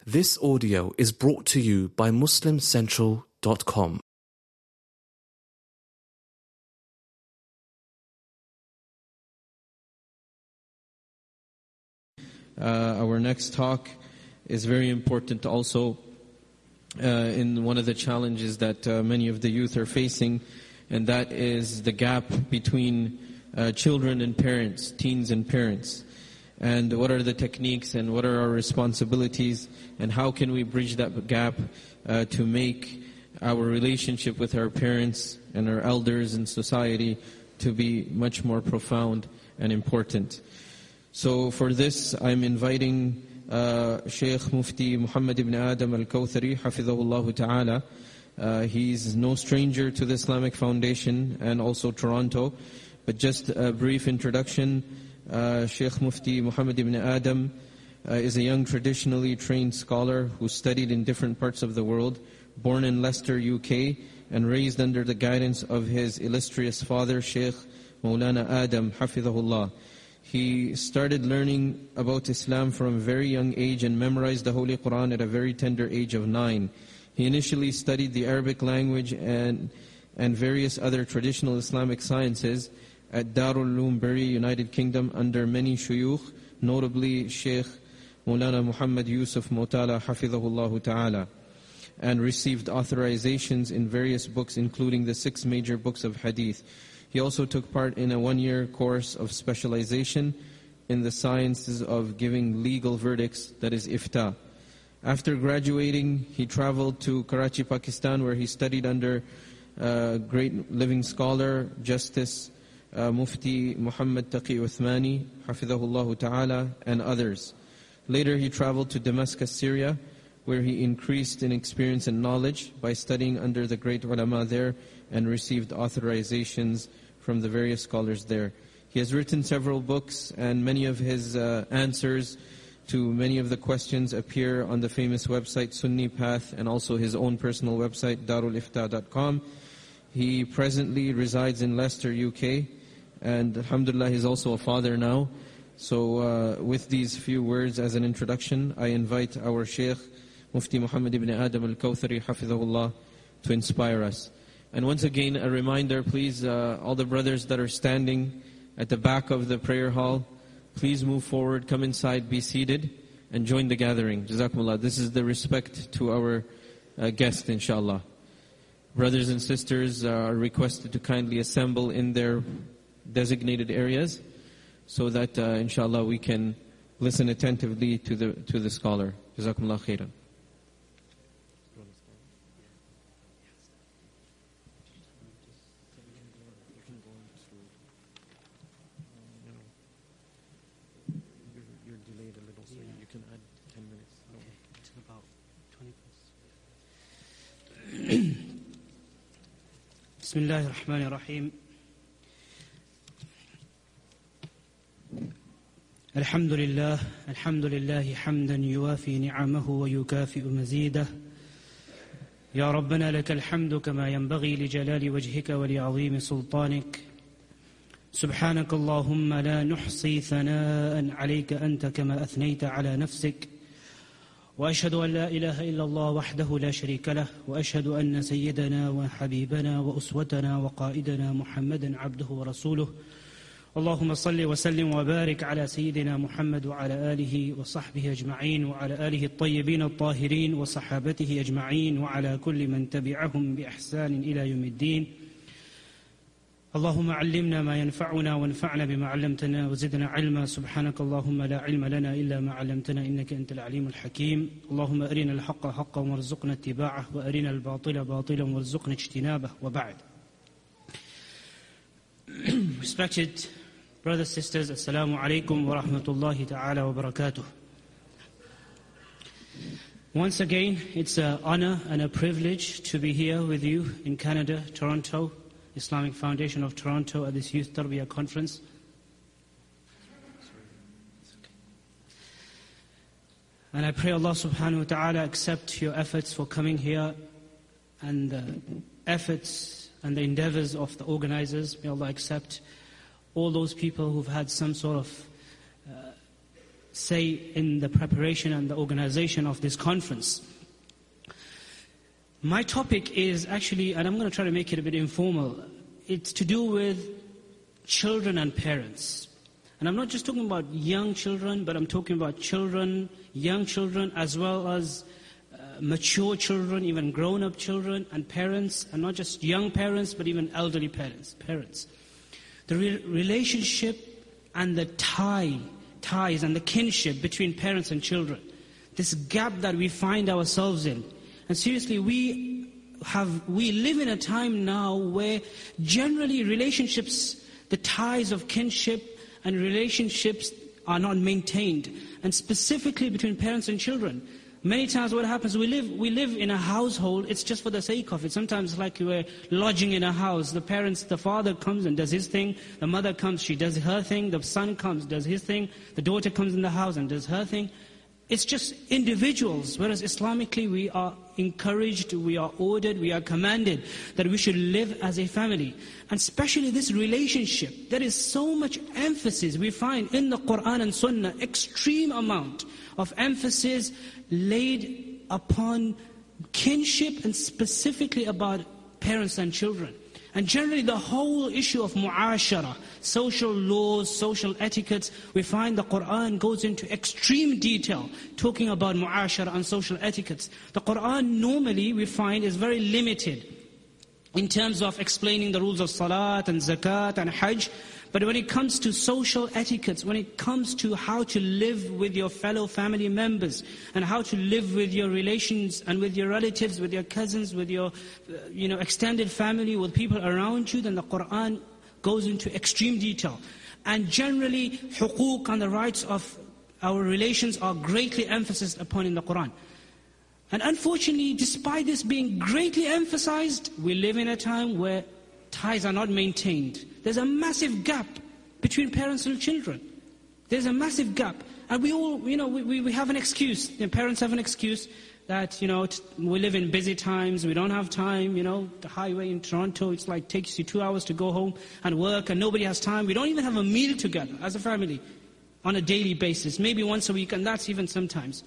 This audio is brought to you by MuslimCentral.com. Our next talk is very important also in one of the challenges that many of the youth are facing, and that is the gap between children and parents, teens and parents. And what are the techniques and what are our responsibilities and how can we bridge that gap to make our relationship with our parents and our elders in society to be much more profound and important. So for this, I'm inviting Sheikh Mufti Muhammad ibn Adam al-Kawthari, Hafidhahullah Ta'ala. He's no stranger to the Islamic Foundation and also Toronto. But just a brief introduction, Sheikh Mufti Muhammad ibn Adam is a young traditionally trained scholar who studied in different parts of the world, born in Leicester, UK, and raised under the guidance of his illustrious father, Sheikh Maulana Adam, Hafidhahullah. He started learning about Islam from a very young age and memorized the Holy Quran at a very tender age of 9. He initially studied the Arabic language and various other traditional Islamic sciences at Darul Uloom Bury, United Kingdom, under many shuyukh, notably Sheikh Maulana Muhammad Yusuf Motala, Hafidhahullah Ta'ala, and received authorizations in various books, including the 6 major books of Hadith. He also took part in a 1-year course of specialization in the sciences of giving legal verdicts, that is Ifta. After graduating, he traveled to Karachi, Pakistan, where he studied under great living scholar, Justice Mufti Muhammad Taqi Uthmani, Hafidhahullah Ta'ala, and others. Later he traveled to Damascus, Syria, where he increased in experience and knowledge by studying under the great ulama there and received authorizations from the various scholars there. He has written several books, and many of his answers to many of the questions appear on the famous website Sunni Path, and also his own personal website darulifta.com. He presently resides in Leicester, UK, and alhamdulillah he's also a father now. So with these few words as an introduction, I invite our Sheikh Mufti Muhammad ibn Adam al-Kawthari, Hafidhahullah, to inspire us. And once again, a reminder, please, all the brothers that are standing at the back of the prayer hall, please move forward, come inside, be seated, and join the gathering. Jazakumullah. This is the respect to our guest, inshallah. Brothers and sisters are requested to kindly assemble in their designated areas so that, inshallah, we can listen attentively to the scholar. Jazakumullah khairan. بسم الله الرحمن الرحيم الحمد لله حمدا يوافي نعمه ويكافئ مزيده يا ربنا لك الحمد كما ينبغي لجلال وجهك ولعظيم سلطانك سبحانك اللهم لا نحصي ثناء عليك أنت كما أثنيت على نفسك وأشهد أن لا إله إلا الله وحده لا شريك له وأشهد أن سيدنا وحبيبنا وأسوتنا وقائدنا محمدا عبده ورسوله اللهم صل وسلم وبارك على سيدنا محمد وعلى آله وصحبه أجمعين وعلى آله الطيبين الطاهرين وصحابته أجمعين وعلى كل من تبعهم بإحسان إلى يوم الدين اللهم علمنا ما ينفعنا وانفعنا بما علمتنا وزدنا علما سبحانك اللهم لا علم لنا إلا ما علمتنا إنك أنت العليم الحكيم اللهم أرنا الحق حقا وارزقنا اتباعه وأرنا الباطل باطلا وارزقنا اجتنابه وبعد. Respected brothers, sisters, Assalamu alaikum wa rahmatullahi ta'ala wa barakatuh. Once again, it's an honor and a privilege to be here with you in Canada, Toronto, Islamic Foundation of Toronto, at this Youth Tarbiyah Conference. And I pray Allah subhanahu wa ta'ala accept your efforts for coming here and the efforts and the endeavors of the organizers. May Allah accept all those people who've had some sort of say in the preparation and the organization of this conference. My topic is actually, and I'm going to try to make it a bit informal, it's to do with children and parents. And I'm not just talking about young children, but I'm talking about children, young children, as well as mature children, even grown-up children, and parents, and not just young parents, but even elderly parents. The relationship and the ties and the kinship between parents and children. This gap that we find ourselves in. And seriously, we live in a time now where generally relationships, the ties of kinship and relationships are not maintained. And specifically between parents and children. Many times what happens, we live in a household, it's just for the sake of it. Sometimes it's like we're lodging in a house. The father comes and does his thing. The mother comes, she does her thing. The son comes, does his thing. The daughter comes in the house and does her thing. It's just individuals. Whereas Islamically we are encouraged, we are ordered, we are commanded that we should live as a family. And especially this relationship, there is so much emphasis we find in the Quran and Sunnah, extreme amount of emphasis laid upon kinship and specifically about parents and children. And generally the whole issue of mu'ashara, social laws, social etiquettes, we find the Quran goes into extreme detail talking about mu'ashara and social etiquettes. The Quran normally we find is very limited in terms of explaining the rules of salat and zakat and hajj. But when it comes to social etiquettes, when it comes to how to live with your fellow family members and how to live with your relations and with your relatives, with your cousins, with your extended family, with people around you, then the Quran goes into extreme detail. And generally, huquq and the rights of our relations are greatly emphasized upon in the Quran. And unfortunately, despite this being greatly emphasized, we live in a time where ties are not maintained. There's a massive gap between parents and children. There's a massive gap. And we all, we have an excuse. The parents have an excuse that, we live in busy times, we don't have time, the highway in Toronto, it's like takes you 2 hours to go home and work and nobody has time. We don't even have a meal together as a family on a daily basis, maybe once a week, and that's even sometimes.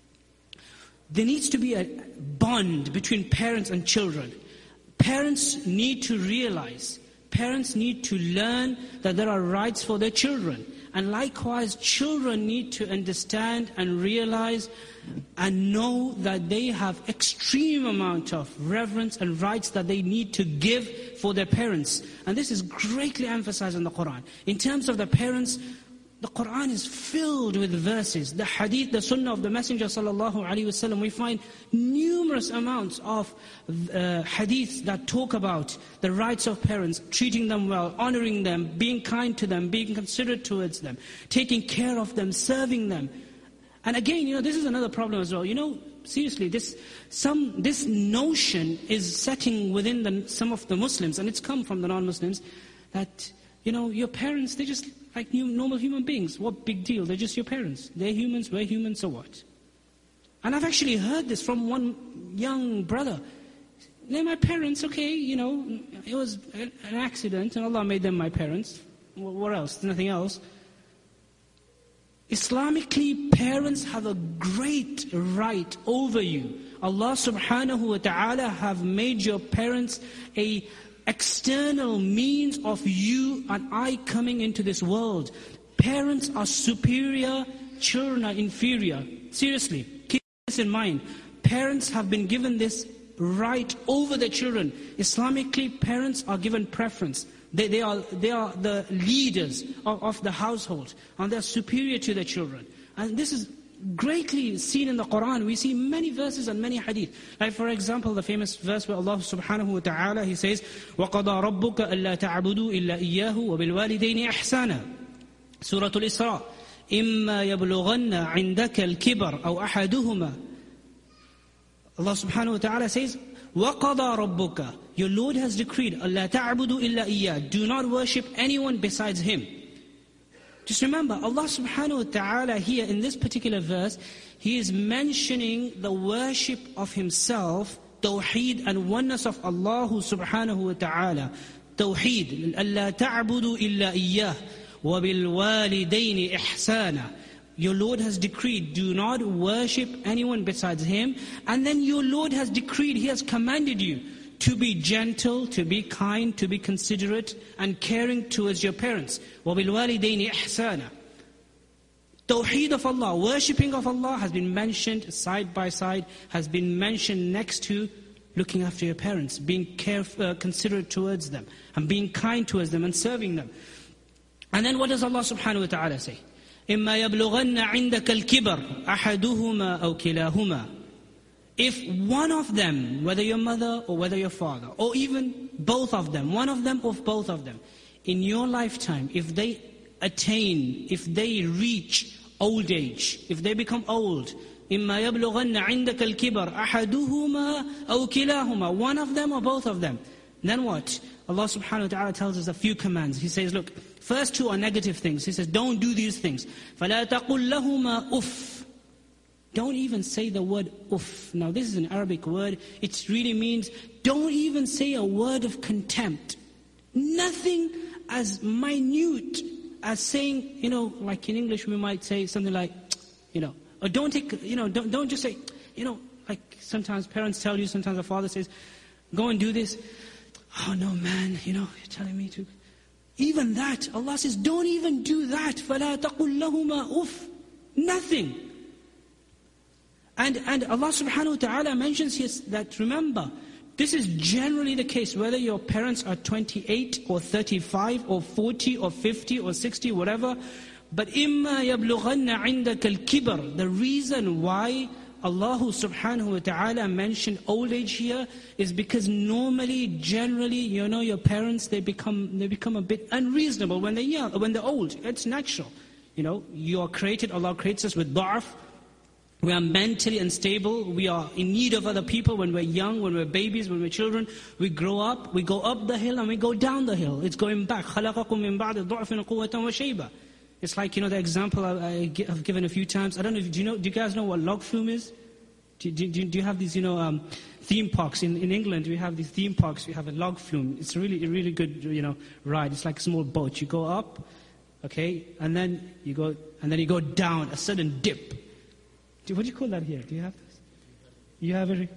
There needs to be a bond between parents and children. Parents need to realize, parents need to learn that there are rights for their children. And likewise, children need to understand and realize and know that they have extreme amount of reverence and rights that they need to give for their parents. And this is greatly emphasized in the Quran. In terms of the parents, the Quran is filled with verses. The hadith, the sunnah of the Messenger ﷺ, we find numerous amounts of hadiths that talk about the rights of parents, treating them well, honoring them, being kind to them, being considerate towards them, taking care of them, serving them. And again, this is another problem as well. Seriously, this notion is setting within some of the Muslims, and it's come from the non-Muslims, that your parents, they're just like normal human beings. What big deal? They're just your parents. They're humans, we're humans, so what? And I've actually heard this from one young brother. They're my parents, okay, it was an accident and Allah made them my parents. What else? Nothing else. Islamically, parents have a great right over you. Allah subhanahu wa ta'ala have made your parents a external means of you and I coming into this world. Parents are superior, children are inferior. Seriously, keep this in mind. Parents have been given this right over their children. Islamically, parents are given preference. They are the leaders of the household, and they're superior to their children. And this is greatly seen in the Quran. We see many verses and many hadith. Like for example, the famous verse where Allah subhanahu wa ta'ala, He says, وَقَضَى رَبُّكَ أَلَّا تَعْبُدُوا إِلَّا إِيَّاهُ وَبِالْوَالِدَيْنِ إِحْسَانًا. Surah Al-Isra. إِمَّا يَبْلُغَنَّ عِنْدَكَ الْكِبَرَ أَوْ أَحَدُهُمَا. Allah subhanahu wa ta'ala says, وَقَضَى رَبُّكَ. Your Lord has decreed, أَلَّا تَعْبُدُوا إِلَّا إِيَّاهُ. Do not worship anyone besides Him. Just remember, Allah subhanahu wa ta'ala here in this particular verse, He is mentioning the worship of Himself, Tawheed and oneness of Allah subhanahu wa ta'ala. Tawheed, أَلَّا تَعْبُدُوا إِلَّا إِيَّاهُ وَبِالْوَالِدَيْنِ إِحْسَانًا. Your Lord has decreed, do not worship anyone besides Him. And then your Lord has decreed, He has commanded you to be gentle, to be kind, to be considerate and caring towards your parents. وَبِالْوَالِدَيْنِ إِحْسَانًا. Tawheed of Allah, worshipping of Allah has been mentioned side by side, has been mentioned next to looking after your parents, being considerate towards them, and being kind towards them and serving them. And then what does Allah subhanahu wa ta'ala say? إِمَّا يَبْلُغَنَّ عِنْدَكَ الْكِبَرْ أَحَدُهُمَا أَوْ كِلَاهُمَا. If one of them, whether your mother or whether your father, or even both of them, one of them or both of them, in your lifetime, if they attain, if they reach old age, if they become old, إِمَّا يَبْلُغَنَّ عِنْدَكَ الْكِبَرْ أَحَدُهُمَا أَوْ كِلَاهُمَا. One of them or both of them. Then what? Allah subhanahu wa ta'ala tells us a few commands. He says, look, first two are negative things. He says, don't do these things. فَلَا تَقُلْ لَهُمَا أُفٍّ. Don't even say the word uff. Now this is an Arabic word. It really means, don't even say a word of contempt. Nothing as minute as saying, like in English we might say something like, or don't just say, like sometimes parents tell you, sometimes a father says, go and do this. Oh no man, you're telling me to. Even that, Allah says, don't even do that. فَلَا تَقُلْ لَهُمَا أُفٍّ. Nothing. And Allah subhanahu wa ta'ala mentions here that, remember, this is generally the case, whether your parents are 28 or 35 or 40 or 50 or 60, whatever. But إِمَّا يَبْلُغَنَّ عِنْدَكَ الْكِبَرْ. The reason why Allah subhanahu wa ta'ala mentioned old age here is because normally, generally, your parents, they become a bit unreasonable when they're young, when they're old. It's natural. You are created, Allah creates us with da'af. We are mentally unstable. We are in need of other people when we're young, when we're babies, when we're children. We grow up, we go up the hill and we go down the hill. It's going back. خَلَقَكُم مِّن بَعْدِ ضُعْفٍ قُوَّةً وَشَيْبًا. It's like, the example I've given a few times. I don't know, do you guys know what log flume is? Do you have these, theme parks? In England, we have these theme parks. We have a log flume. It's a really good, ride. It's like a small boat. You go up, okay, and then you go down, a sudden dip. What do you call that here? Do you have this? You have it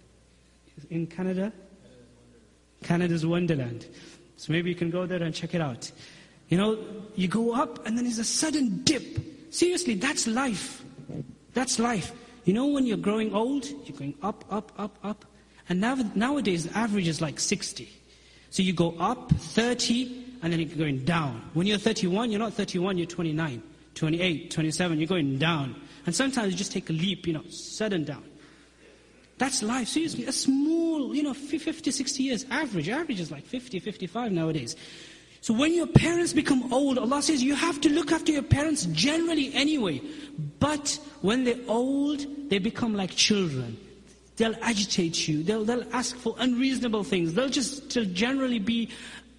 in Canada? Canada's Wonderland. So maybe you can go there and check it out. You go up and then there's a sudden dip. Seriously, that's life. That's life. When you're growing old, you're going up, up, up, up. And nowadays, the average is like 60. So you go up 30 and then you're going down. When you're 31, you're not 31, you're 29, 28, 27, you're going down. And sometimes you just take a leap, sudden down. That's life, seriously. A small, 50, 60 years average. Average is like 50, 55 nowadays. So when your parents become old, Allah says you have to look after your parents generally anyway. But when they're old, they become like children. They'll agitate you. They'll ask for unreasonable things. They'll just generally be,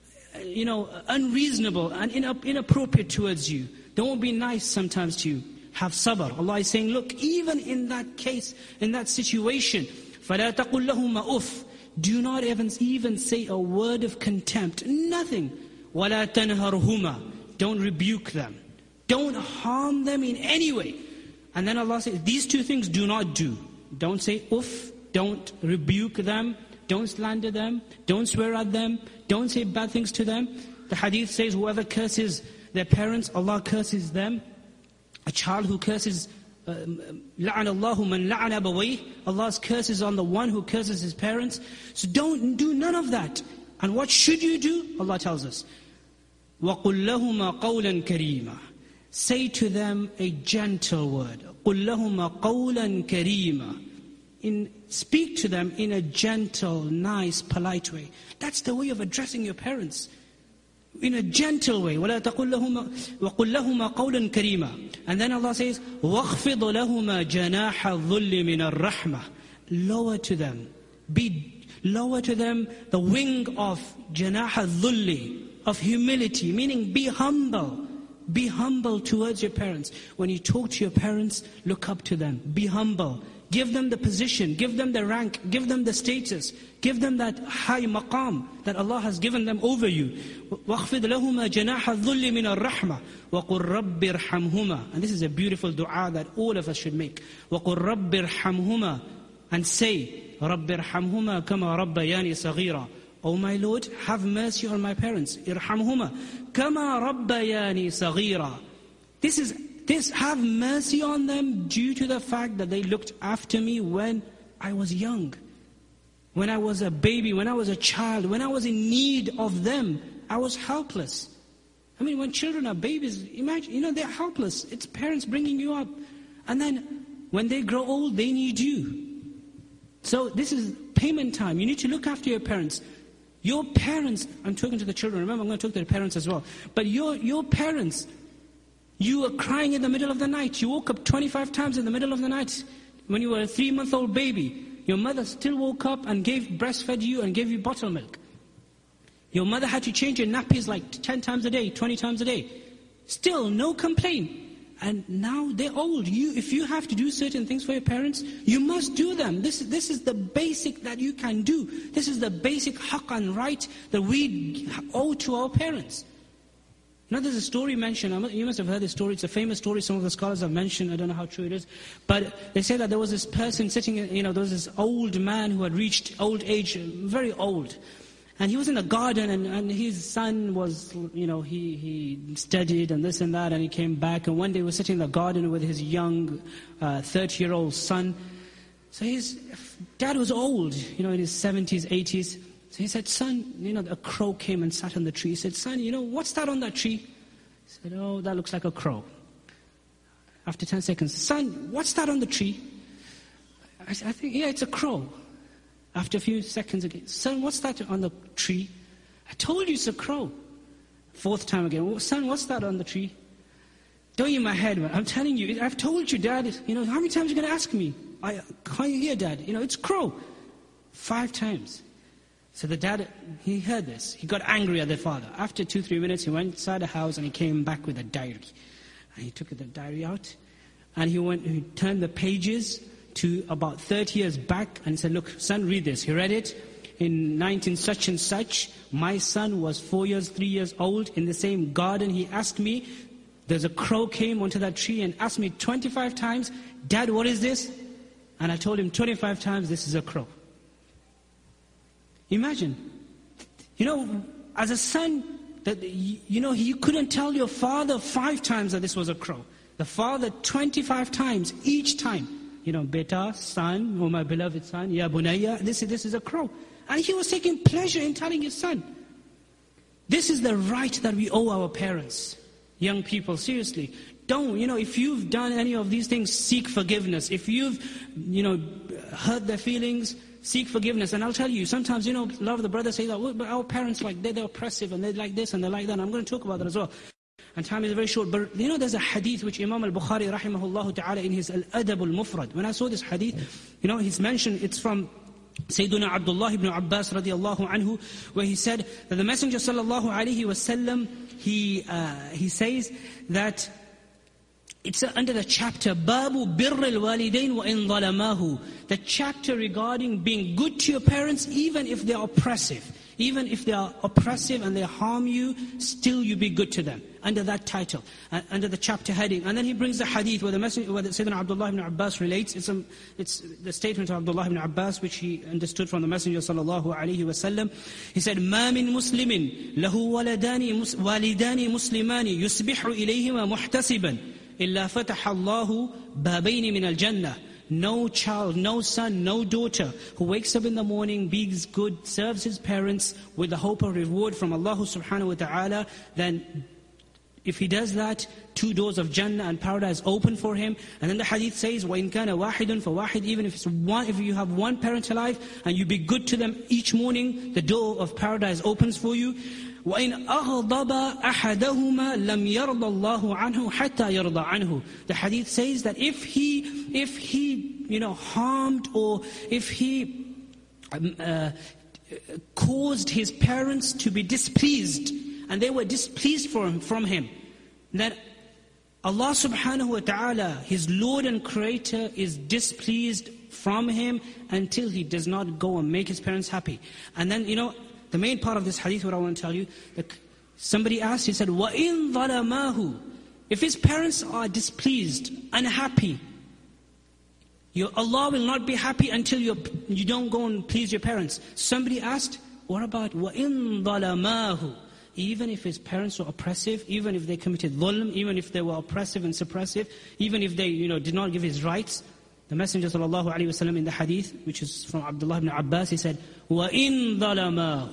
unreasonable and inappropriate towards you. They won't be nice sometimes to you. Have sabr. Allah is saying, look, even in that case, in that situation, فَلَا تَقُلْ لَهُمَا أُفٍّ. Do not even say a word of contempt. Nothing. وَلَا تَنْهَرْهُمَا. Don't rebuke them. Don't harm them in any way. And then Allah says, these two things do not do. Don't say uff. Don't rebuke them. Don't slander them. Don't swear at them. Don't say bad things to them. The hadith says, whoever curses their parents, Allah curses them. A child who curses, لَعَنَ اللَّهُ مَنْ لَعَنَ أَبَوَيْهِ. Allah's curse is on the one who curses his parents. So don't do none of that. And what should you do? Allah tells us, وَقُلْ لَهُمَا قَوْلًا كَرِيمًا. Say to them a gentle word. قُلْ لَهُمَا قَوْلًا كَرِيمًا. Speak to them in a gentle, nice, polite way. That's the way of addressing your parents. In a gentle way. وَلَا تَقُلْ لَهُمَا وَقُلْ لَهُمَا قَوْلًا كَرِيمًا. And then Allah says, وَاخْفِضْ لَهُمَا جَنَاحَ الظُّلِّ مِنَ الرَّحْمَةِ. Lower to them. Lower to them the wing of جَنَاحَ الظُّلِّ, of humility, meaning be humble. Be humble towards your parents. When you talk to your parents, look up to them. Be humble. Give them the position, give them the rank, give them the status, give them that high maqam that Allah has given them over you. وَاخْفِضْ لَهُمَا جَنَاحَ الظُّلِّ مِنَ الرَّحْمَةِ وَقُلْ رَبِّ ارْحَمْهُمَا. And this is a beautiful dua that all of us should make. وَقُلْ رَبِّ ارْحَمْهُمَا. And say, رَبِّ ارْحَمْهُمَا كَمَا رَبَّيَانِي صَغِيرًا. O my Lord, have mercy on my parents. ارْحَمْهُمَا كَمَا رَبَّيَانِي صَغِيرًا. This have mercy on them due to the fact that they looked after me when I was young, when I was a baby, when I was a child, when I was in need of them. I was helpless. I mean, when children are babies, imagine, they're helpless. It's parents bringing you up. And then when they grow old, they need you. So this is payment time. You need to look after your parents. Your parents, I'm talking to the children, remember I'm going to talk to the parents as well. But your parents, you were crying in the middle of the night. You woke up 25 times in the middle of the night. When you were a 3-month-old baby, your mother still woke up and breastfed you and gave you bottle milk. Your mother had to change your nappies like 10 times a day, 20 times a day. Still, no complaint. And now they're old. If you have to do certain things for your parents, you must do them. This is the basic that you can do. This is the basic haqq and right that we owe to our parents. Now there's a story mentioned, you must have heard this story, it's a famous story, some of the scholars have mentioned, I don't know how true it is, but they say that there was this person sitting, there was this old man who had reached old age, very old, and he was in the garden, and his son was, he studied and this and that, and he came back, and one day he was sitting in the garden with his young 30-year-old son. So his dad was old, in his 70s, 80s. So he said, son, a crow came and sat on the tree. He said, son, what's that on that tree? He said, oh, that looks like a crow. After 10 seconds, son, what's that on the tree? I think, yeah, it's a crow. After a few seconds again, son, what's that on the tree? I told you it's a crow. 4th time again, son, what's that on the tree? Don't in my head, man. I'm telling you, I've told you, Dad, how many times are you going to ask me? Can't you hear, Dad? It's crow. 5 times. So the dad, he heard this. He got angry at the father. After 2-3 minutes, he went inside the house and he came back with a diary. And he took the diary out and he turned the pages to about 30 years back and said, look, son, read this. He read it. In 19 such and such, my son was 3 years old. In the same garden, he asked me, there's a crow came onto that tree and asked me 25 times, Dad, what is this? And I told him 25 times, this is a crow. Imagine, as a son, that you couldn't tell your father 5 times that this was a crow. The father 25 times, each time. Beta, son, oh my beloved son, ya bunayya, this is a crow. And he was taking pleasure in telling his son. This is the right that we owe our parents. Young people, seriously. Don't, if you've done any of these things, seek forgiveness. If you've, hurt their feelings, seek forgiveness. And I'll tell you, sometimes, a lot of the brothers say that, well, but our parents, they're oppressive and they're like this and they're like that. And I'm going to talk about that as well. And time is very short. But, there's a hadith which Imam al-Bukhari, rahimahullah ta'ala, in his Al-Adab al-Mufrad. When I saw this hadith, he's mentioned, it's from Sayyiduna Abdullah ibn Abbas radiyallahu anhu, where he said that the Messenger sallallahu alayhi wasallam, he says that, it's under the chapter, Babu Birril Walidain wa in Zalamahu. The chapter regarding being good to your parents, even if they are oppressive. Even if they are oppressive and they harm you, still you be good to them. Under that title, under the chapter heading. And then he brings the hadith where the Sayyidina Abdullah ibn Abbas relates. It's the statement of Abdullah ibn Abbas which he understood from the Messenger sallallahu alayhi wa sallam. He said, مَا مِن مُسْلِمٍ لَهُ وَالِدَانِ مُسْلِمَانِ يُسْبِحُ إِلَيْهِمَا مُحْتَسِبًا إِلَّا فَتَحَ اللَّهُ بَابَيْنِ مِنَ الْجَنَّةِ. No child, no son, no daughter who wakes up in the morning, being good, serves his parents with the hope of reward from Allah subhanahu wa ta'ala, then if he does that, 2 doors of Jannah and paradise open for him. And then the hadith says, وَإِن كَانَ وَاحِدٌ فَوَاحِدٌ. Even if you have one parent alive and you be good to them each morning, the door of paradise opens for you. وَإِنْ أَغْضَبَ أَحَدَهُمَا لَمْ يَرْضَ اللَّهُ عَنْهُ حَتَّى يَرْضَ عَنْهُ. The hadith says that if he harmed or if he caused his parents to be displeased, and they were displeased from him, that Allah subhanahu wa ta'ala, his Lord and Creator, is displeased from him until he does not go and make his parents happy. And then, the main part of this hadith, what I want to tell you, somebody asked, he said, وَإِن ظَلَمَاهُ, if his parents are displeased, unhappy, Allah will not be happy until you don't go and please your parents. Somebody asked, what about وَإِن ظَلَمَاهُ? Even if his parents were oppressive, even if they committed dhulm, even if they were oppressive and suppressive, even if they did not give his rights. The Messenger ﷺ in the hadith, which is from Abdullah ibn Abbas, he said, وَإِن ظَلَمَاهُ,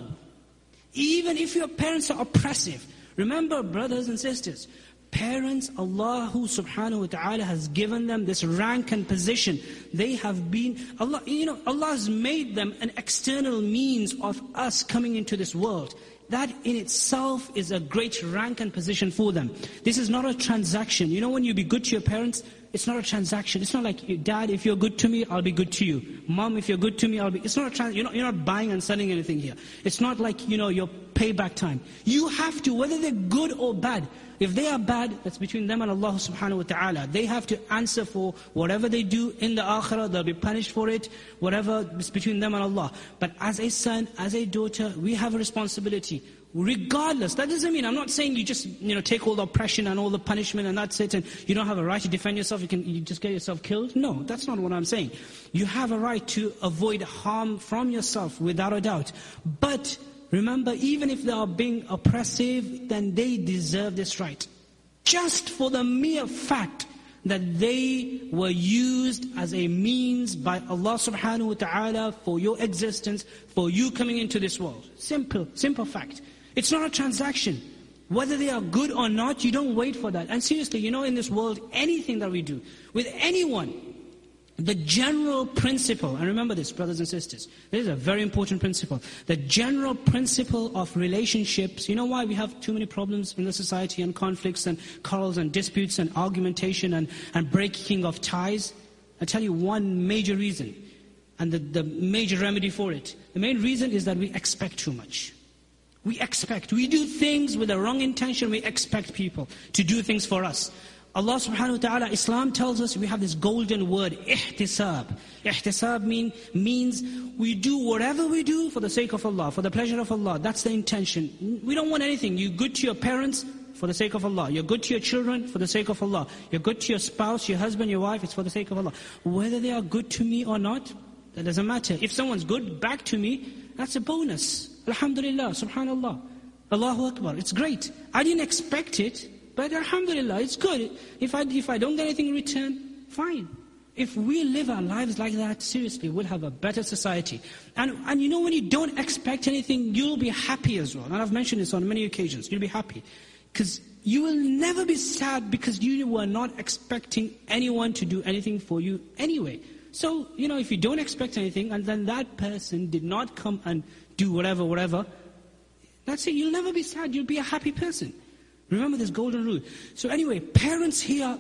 even if your parents are oppressive. Remember, brothers and sisters, parents, Allah subhanahu wa ta'ala has given them this rank and position. They have been, Allah has made them an external means of us coming into this world. That in itself is a great rank and position for them. This is not a transaction. When you be good to your parents, it's not a transaction. It's not like, Dad, if you're good to me, I'll be good to you. Mom, if you're good to me, I'll be... It's not a you're not buying and selling anything here. It's not like, your payback time. You have to, whether they're good or bad. If they are bad, that's between them and Allah subhanahu wa ta'ala. They have to answer for whatever they do in the akhirah. They'll be punished for it. Whatever is between them and Allah. But as a son, as a daughter, we have a responsibility. Regardless, that doesn't mean, I'm not saying you just take all the oppression and all the punishment and that's it, and you don't have a right to defend yourself, you just get yourself killed. No, that's not what I'm saying. You have a right to avoid harm from yourself, without a doubt. But remember, even if they are being oppressive, then they deserve this right. Just for the mere fact that they were used as a means by Allah subhanahu wa ta'ala for your existence, for you coming into this world. Simple fact. It's not a transaction. Whether they are good or not, you don't wait for that. And seriously, in this world, anything that we do, with anyone, the general principle, and remember this, brothers and sisters, this is a very important principle. The general principle of relationships, why we have too many problems in the society and conflicts and quarrels and disputes and argumentation and breaking of ties? I'll tell you one major reason, and the major remedy for it. The main reason is that we expect too much. We do things with the wrong intention. We expect people to do things for us. Allah subhanahu wa ta'ala, Islam tells us we have this golden word, ihtisab. Ihtisab means we do whatever we do for the sake of Allah, for the pleasure of Allah. That's the intention. We don't want anything. You're good to your parents for the sake of Allah. You're good to your children for the sake of Allah. You're good to your spouse, your husband, your wife, it's for the sake of Allah. Whether they are good to me or not, that doesn't matter. If someone's good back to me, that's a bonus. Alhamdulillah, subhanallah, Allahu Akbar. It's great. I didn't expect it, but alhamdulillah, it's good. If I don't get anything in return, fine. If we live our lives like that, seriously, we'll have a better society. And when you don't expect anything, you'll be happy as well. And I've mentioned this on many occasions. You'll be happy. Because you will never be sad because you were not expecting anyone to do anything for you anyway. So, if you don't expect anything, and then that person did not come and do whatever, that's it. You'll never be sad. You'll be a happy person. Remember this golden rule. So anyway, parents here,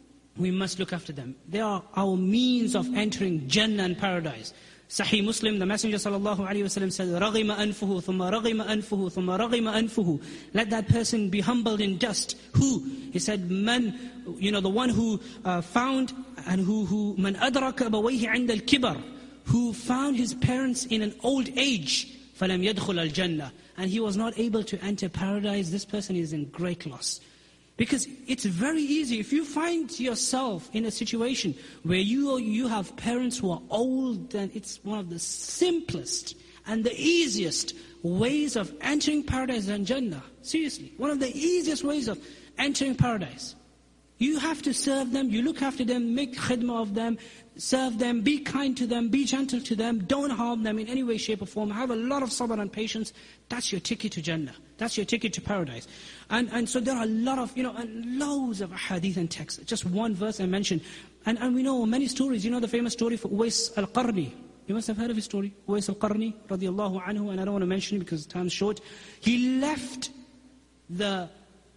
we must look after them. They are our means of entering Jannah and paradise. Sahih Muslim, the Messenger sallallahu alaihi wasallam said, "Raghima anfuhu, thumma raghima anfuhu, thumma raghima anfuhu." Let that person be humbled in dust. Who? He said, "Man, the one who found and who man adraka abawayhi 'inda al-kibar," who found his parents in an old age. فَلَمْ يَدْخُلَ الْجَنَّةِ, and he was not able to enter paradise. This person is in great loss. Because it's very easy. If you find yourself in a situation where you have parents who are old, then it's one of the simplest and the easiest ways of entering paradise and Jannah. Seriously, one of the easiest ways of entering paradise. You have to serve them, you look after them, make khidmah of them, serve them, be kind to them, be gentle to them, don't harm them in any way, shape or form. Have a lot of sabr and patience. That's your ticket to Jannah. That's your ticket to paradise. And so there are a lot of, and loads of hadith and texts. Just one verse I mentioned. And we know many stories. The famous story for Uwais al-Qarni. You must have heard of his story. Uwais al-Qarni, radiallahu anhu, and I don't want to mention it because time's short. He left the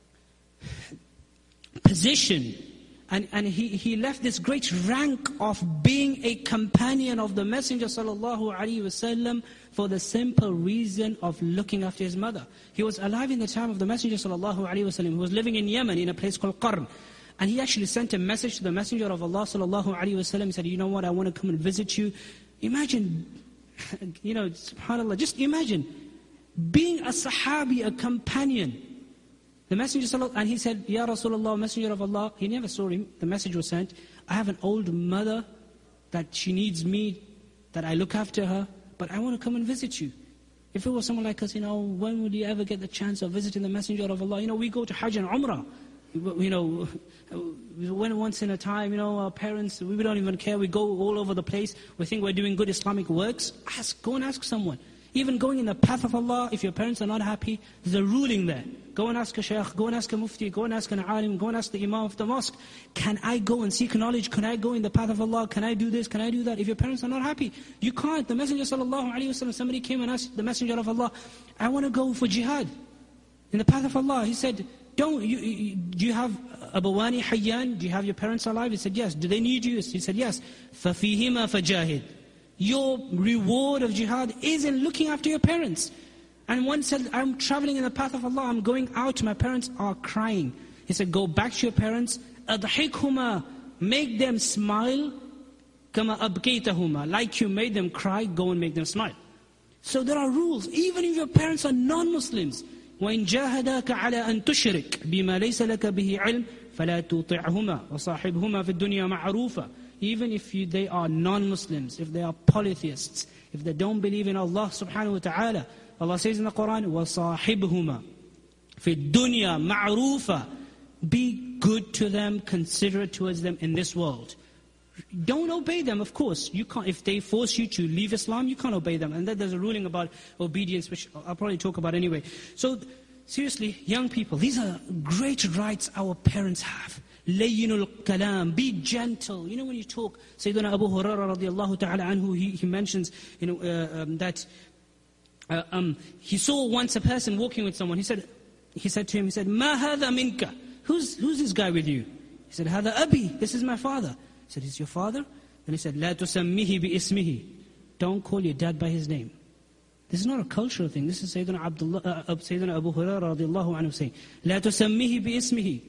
position and he left this great rank of being a companion of the Messenger sallallahu alaihi wasallam for the simple reason of looking after his mother. He was alive in the time of the Messenger sallallahu alaihi wasallam. He was living in Yemen in a place called Qarn. And he actually sent a message to the Messenger of Allah sallallahu alaihi wasallam. He said, you know what, I want to come and visit you. Imagine, subhanAllah, just imagine being a sahabi, a companion. The Messenger, and he said, Ya Rasulullah, Messenger of Allah, he never saw him, the message was sent, I have an old mother that she needs me, that I look after her, but I want to come and visit you. If it was someone like us, when will you ever get the chance of visiting the Messenger of Allah? We go to Hajj and Umrah. When once in a time, our parents, we don't even care. We go all over the place. We think we're doing good Islamic works. Go and ask someone. Even going in the path of Allah, if your parents are not happy, there's a ruling there. Go and ask a shaykh, go and ask a mufti, go and ask an alim, go and ask the imam of the mosque. Can I go and seek knowledge? Can I go in the path of Allah? Can I do this? Can I do that? If your parents are not happy, you can't. The Messenger sallallahu alaihi wasallam, somebody came and asked the Messenger of Allah, I want to go for jihad in the path of Allah. He said, do you have Abawani Hayyan? Do you have your parents alive? He said, yes. Do they need you? He said, yes. فَفِيهِمَا فَجَاهِدْ. Your reward of jihad is in looking after your parents. And one said, I'm traveling in the path of Allah, I'm going out, my parents are crying. He said, go back to your parents, أَضْحِكْهُمَا, make them smile, كَمَا أَبْكَيْتَهُمَا, like you made them cry, go and make them smile. So there are rules, even if your parents are non-Muslims. وَإِنْ جَاهَدَاكَ عَلَىٰ أَن تُشْرِكْ بِمَا لَيْسَ لَكَ بِهِ عِلْمٍ فَلَا تُطِعْهُمَا وَصَاحِبْهُمَا فِي الدُّنْيَا مَعْرُوفًا. Even if they are non-Muslims, if they are polytheists, if they don't believe in Allah subhanahu wa ta'ala, Allah says in the Quran, وَصَاحِبْهُمَا فِي الدُّنْيَا مَعْرُوفًا. Be good to them, considerate towards them in this world. Don't obey them, of course. You can't. If they force you to leave Islam, you can't obey them. And then there's a ruling about obedience, which I'll probably talk about anyway. So, seriously, young people, these are great rights our parents have. Layyinul kalam, be gentle. When you talk, Sayyidina Abu Hurairah radiallahu ta'ala anhu, he mentions that he saw once a person walking with someone. He said to him, Ma hadha minka? Who's this guy with you? He said, Hadha abi, this is my father. He said, is your father? Then he said, La tusammihi bi ismihi. Don't call your dad by his name. This is not a cultural thing. This is Sayyidina Abu Hurairah radiallahu anhu saying, La tusammihi bi ismihi.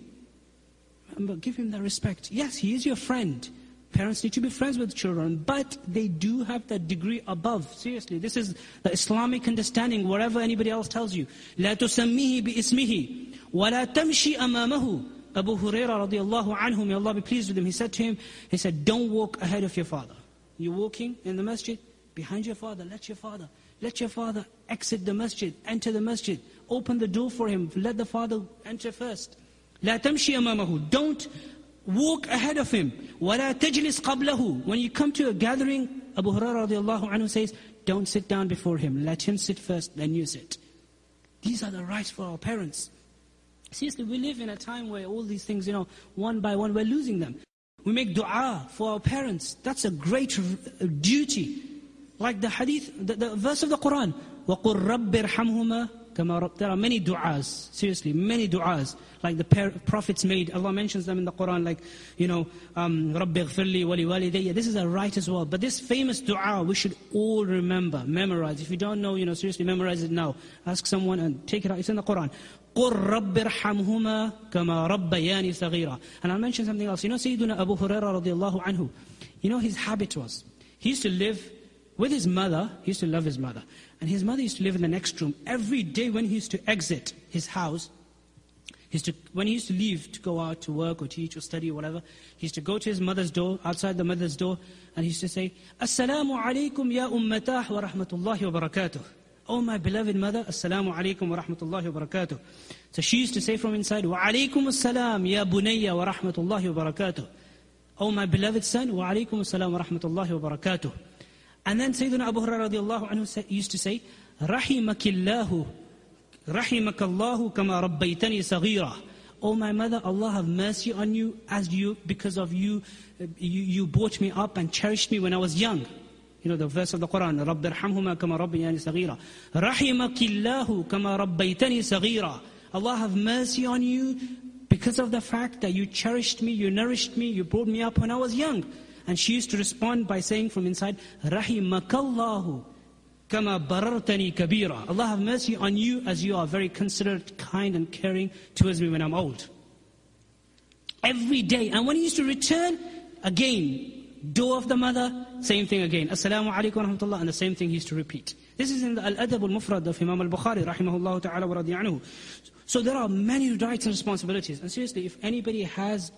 But give him that respect. Yes, he is your friend. Parents need to be friends with children, but they do have that degree above. Seriously, this is the Islamic understanding, whatever anybody else tells you. لا تسميه باسمه ولا تمشي أمامه. Abu Hurairah radiallahu anhu, may Allah be pleased with him, he said to him, don't walk ahead of your father. You're walking in the masjid, behind your father, let your father exit the masjid, enter the masjid, open the door for him, let the father enter first. لا تمشي أمامه. Don't walk ahead of him. ولا تجلس قبله. When you come to a gathering, Abu Hurairah radiallahu anhu says, don't sit down before him. Let him sit first, then you sit. These are the rights for our parents. Seriously, we live in a time where all these things, one by one, we're losing them. We make dua for our parents. That's a great duty. Like the hadith, the verse of the Quran, وَقُلْ رَبِّ ارْحَمْهُمَا كَمَا. There are many du'as, seriously, many du'as, like the prophets made. Allah mentions them in the Quran, like, رَبِّ اغْفِرْ لِي وَلِوَالِدَيَّ. This is a right as well. But this famous dua, we should all remember, memorize. If you don't know, seriously, memorize it now. Ask someone and take it out. It's in the Quran. قُلْ رَبِّ ارْحَمْهُمَا كَمَا رَبَّيَانِ صَغِيرًا. And I'll mention something else. Sayyiduna Abu Hurairah radiallahu anhu, his habit was, he used to live with his mother. He used to love his mother. And his mother used to live in the next room. Every day when he used to exit his house, when he used to leave to go out to work or teach or study or whatever, he used to go to his mother's door, outside the mother's door, and he used to say, Assalamu alaikum ya ummatah wa rahmatullahi wa barakatuh. Oh my beloved mother, Assalamu alaikum wa rahmatullahi wa barakatuh. So she used to say from inside, Wa alaikum assalam ya bunayya wa rahmatullahi wa barakatuh. Oh my beloved son, Wa alaikum assalam wa rahmatullahi wa barakatuh. And then Sayyidina Abu Hurairah radiallahu anhu used to say, Rahimakallahu kama rabbaytani saghira. Oh my mother, Allah have mercy on you, because of you brought me up and cherished me when I was young. The verse of the Quran, Rabbi irhamhuma kama rabbayani saghira. Rahimakillahu kama rabbaytani saghira. Allah have mercy on you because of the fact that you cherished me, you nourished me, you brought me up when I was young. And she used to respond by saying from inside, Rahimakallahu kama barartani kabira. Allah have mercy on you as you are very considerate, kind and caring towards me when I'm old. Every day. And when he used to return, again, door of the mother, same thing again. Assalamu alaikum wa rahmatullah, and the same thing he used to repeat. This is in the Al-Adab al-Mufrad of Imam al-Bukhari, rahimahullah ta'ala wa radiya anhu. So there are many rights and responsibilities. And seriously, if anybody has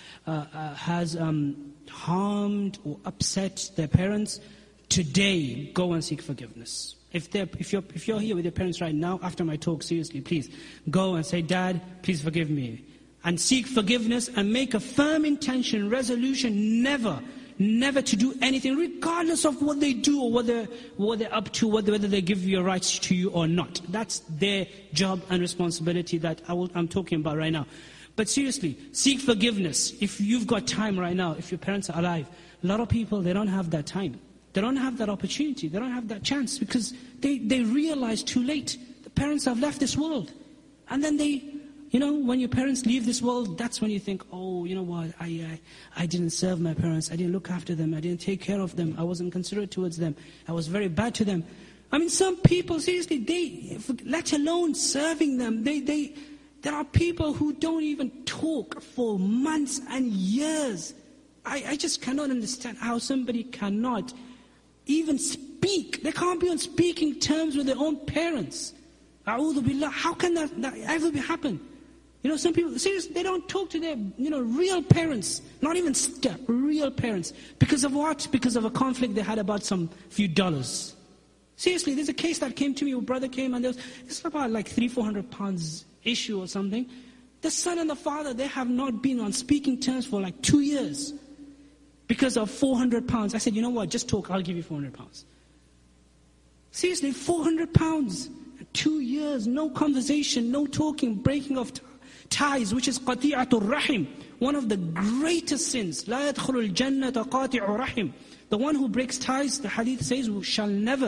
harmed or upset their parents, today, go and seek forgiveness. If you're here with your parents right now, after my talk, seriously, please, go and say, Dad, please forgive me. And seek forgiveness and make a firm intention, resolution, never to do anything, regardless of what they do or what they're up to, whether they give your rights to you or not. That's their job and responsibility that I'm talking about right now. But seriously, seek forgiveness. If you've got time right now, if your parents are alive, a lot of people, they don't have that time. They don't have that opportunity. They don't have that chance because they realize too late. The parents have left this world. And then when your parents leave this world, that's when you think, oh, you know what, I didn't serve my parents, I didn't look after them, I didn't take care of them, I wasn't considerate towards them, I was very bad to them. I mean, some people, seriously, let alone serving them, there are people who don't even talk for months and years. I just cannot understand how somebody cannot even speak. They can't be on speaking terms with their own parents. A'udhu billah, how can that ever happen? Some people, seriously, they don't talk to their, real parents, not even step, real parents. Because of what? Because of a conflict they had about some few dollars. Seriously, there's a case that came to me, a brother came and it's about like £300-400 issue or something. The son and the father, they have not been on speaking terms for like 2 years. Because of £400. I said, you know what, just talk, I'll give you £400. Seriously, £400. 2 years, no conversation, no talking, breaking of ties, which is qati'atul rahim, one of the greatest sins. La yadkhulul jannata qati'u rahim. The one who breaks ties, the hadith says, shall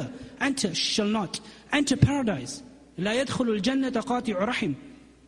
not enter paradise. La yadkhulul jannata qati'u rahim.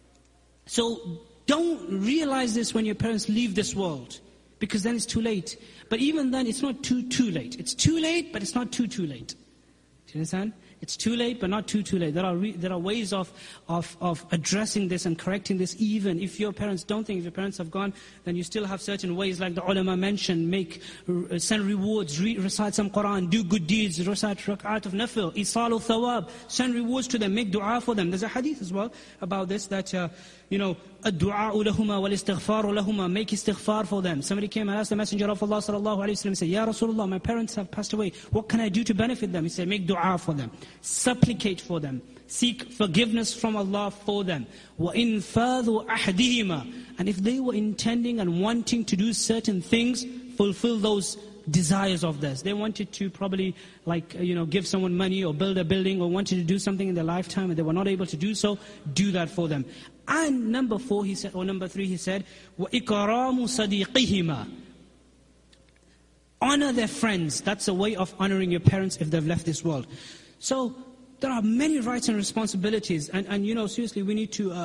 So don't realize this when your parents leave this world, because then it's too late. But even then, it's not too late. It's too late, but it's not too late. Do you understand? It's too late, but not too late. There are ways of addressing this and correcting this. Even if your parents don't think, if your parents have gone, then you still have certain ways, like the ulama mentioned, send rewards, recite some Quran, do good deeds, recite rak'at of nafil, isalu thawab, send rewards to them, make dua for them. There's a hadith as well about this, that ad-du'a lahuma wal istighfar lahuma, make istighfar for them. Somebody came and asked the Messenger of Allah sallallahu alaihi wasallam, said, Ya Rasulullah, my parents have passed away. What can I do to benefit them? He said, make dua for them, supplicate for them, seek forgiveness from Allah for them. وَإِن فَاذُوا أَحْدِهِمَا, and if they were intending and wanting to do certain things, fulfill those desires of theirs. They wanted to probably give someone money or build a building or wanted to do something in their lifetime and they were not able to do so, do that for them. And number 3 he said, وَإِكْرَامُ صَدِيقِهِمَا, honor their friends. That's a way of honoring your parents if they've left this world. So there are many rights and responsibilities, and seriously, we need to,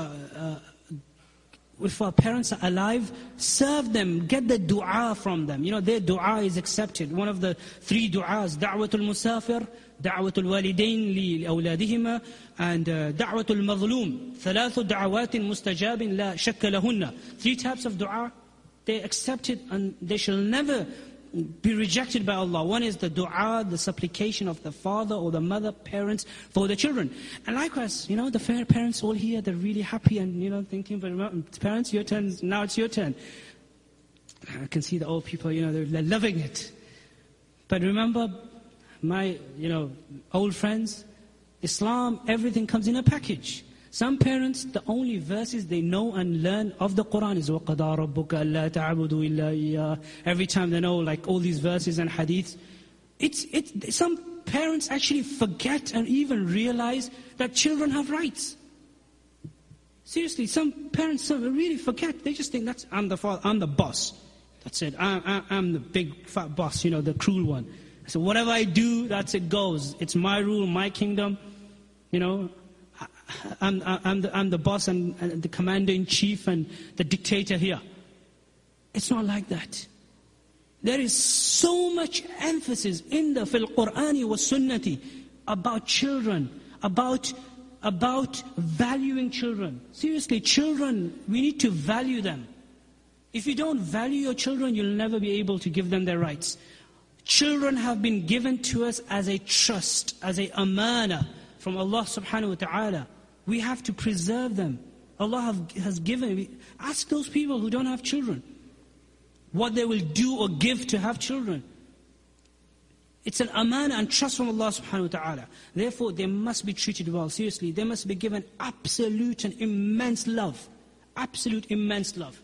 if our parents are alive, serve them, get the dua from them. Their dua is accepted. One of the 3 du'as, da'watul musafir, da'watul walidain li awladihima, and da'watul mazlum. 3 da'awatin mustajabin la shakka lahunna. 3 types of dua, they accepted and they shall never be rejected by Allah. One is the dua, the supplication of the father or the mother, parents, for the children. And likewise, the fair parents all here, they're really happy and, thinking, but parents, your turn, now it's your turn. I can see the old people, they're loving it. But remember, my, old friends, Islam, everything comes in a package. Some parents, the only verses they know and learn of the Quran is وَقَضَى رَبُّكَ أَلَّا تَعْبُدُوا إِلَّا إِيَّاهُ. Every time they know all these verses and hadiths. Some parents actually forget and even realize that children have rights. Seriously, some parents really forget. They just think, I'm the father, I'm the boss. That's it, I'm the big fat boss, the cruel one. So whatever I do, that's it goes. It's my rule, my kingdom, I'm the boss and the commander-in-chief and the dictator here. It's not like that. There is so much emphasis in the fil Qur'ani wa sunnati about children, about valuing children. Seriously, children, we need to value them. If you don't value your children, you'll never be able to give them their rights. Children have been given to us as a trust, as a amana from Allah subhanahu wa ta'ala. We have to preserve them. Allah has given. Ask those people who don't have children what they will do or give to have children. It's an amana and trust from Allah subhanahu wa ta'ala. Therefore, they must be treated well. Seriously, they must be given absolute and immense love. Absolute immense love.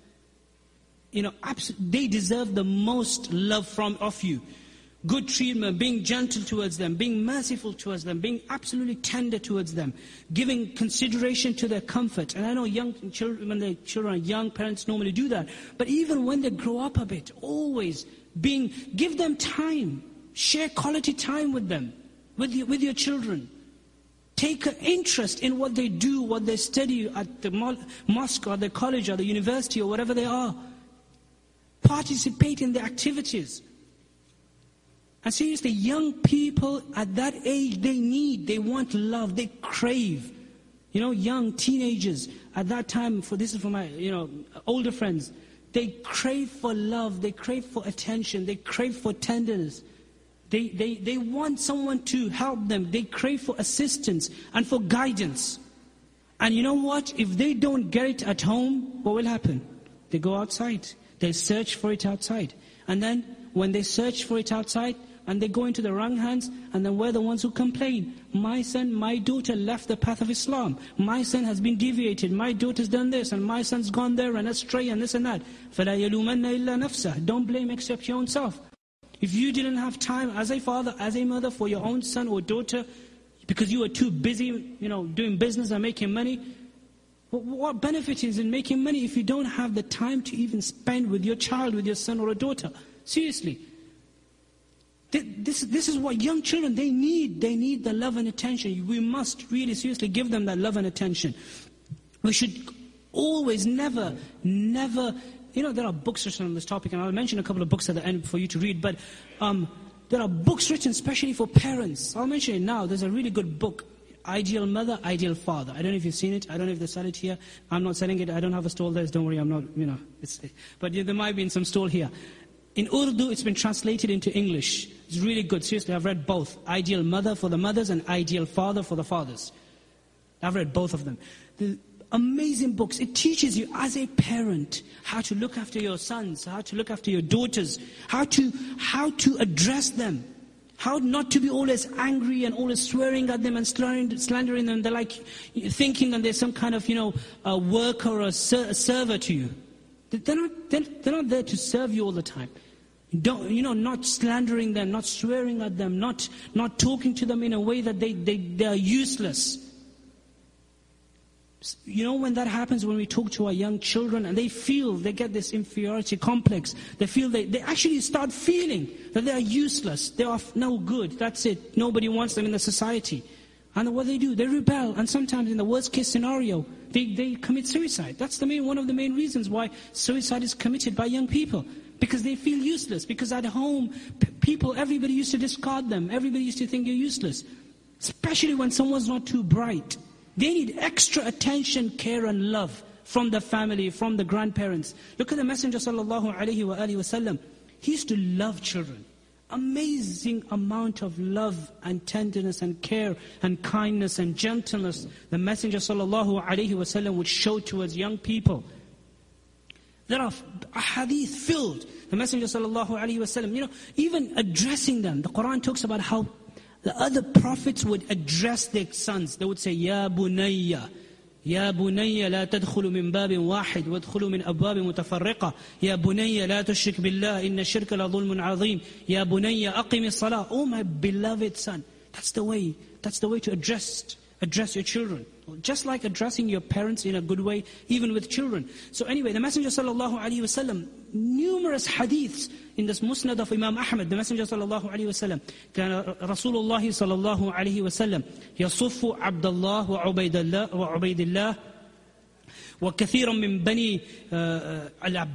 They deserve the most love of you. Good treatment, being gentle towards them, being merciful towards them, being absolutely tender towards them, giving consideration to their comfort. And I know young children, when their children are young, parents normally do that. But even when they grow up a bit, always give them time. Share quality time with them, with your children. Take an interest in what they do, what they study at the mosque or the college or the university or whatever they are. Participate in the activities. And seriously, young people at that age, they want love, they crave. Young teenagers at that time, this is for my, older friends, they crave for love, they crave for attention, they crave for tenderness. They want someone to help them, they crave for assistance and for guidance. And you know what? If they don't get it at home, what will happen? They go outside, they search for it outside. And then when they search for it outside, and they go into the wrong hands, and then we're the ones who complain. My son, my daughter left the path of Islam. My son has been deviated. My daughter's done this, and my son's gone there and astray and this and that. فَلَا يَلُومَنَّ إِلَّا نَفْسَهُ. Don't blame except your own self. If you didn't have time as a father, as a mother for your own son or daughter, because you were too busy, doing business and making money, what benefit is in making money if you don't have the time to even spend with your child, with your son or a daughter? Seriously. This is what young children, they need. They need the love and attention. We must really seriously give them that love and attention. We should always, never, there are books written on this topic, and I'll mention a couple of books at the end for you to read, but there are books written especially for parents. I'll mention it now. There's a really good book, Ideal Mother, Ideal Father. I don't know if you've seen it. I don't know if they sell it here. I'm not selling it. I don't have a stall there. Don't worry, I'm not, but there might be in some stall here. In Urdu, it's been translated into English. It's really good. Seriously, I've read both. Ideal Mother for the mothers and Ideal Father for the fathers. I've read both of them. The amazing books. It teaches you as a parent how to look after your sons, how to look after your daughters, how to address them, how not to be always angry and always swearing at them and slandering them. They're like thinking that they're some kind of, a worker or a server to you. They're not there to serve you all the time. Not slandering them, not swearing at them, not talking to them in a way that they are useless. When that happens, when we talk to our young children and they get this inferiority complex, they actually start feeling that they are useless, they are no good, that's it, nobody wants them in the society. And what they do, they rebel, and sometimes in the worst case scenario, they commit suicide. That's one of the main reasons why suicide is committed by young people. Because they feel useless. Because at home, everybody used to discard them. Everybody used to think you're useless. Especially when someone's not too bright. They need extra attention, care and love from the family, from the grandparents. Look at the Messenger sallallahu alaihi wasallam. He used to love children. Amazing amount of love and tenderness and care and kindness and gentleness the Messenger sallallahu alaihi wasallam would show towards young people. There are hadith filled. The Messenger sallallahu alaihi wasallam, even addressing them. The Quran talks about how the other prophets would address their sons. They would say, Ya bunayya. يا بني لا تدخل من باب واحد وادخلوا من أبواب متفرقة يا بني لا تشرك بالله إن الشرك لظلم عظيم يا بني أقم الصلاة. Oh my beloved son, that's the way to address your children, just like addressing your parents in a good way, even with children. So anyway, the Messenger sallallahu alaihi wasallam, numerous hadiths in this Musnad of Imam Ahmad. The Messenger sallallahu alaihi wasallam, كان رسول الله صلى الله عليه وسلم يصف عبد الله وعبيد الله وكثير من بني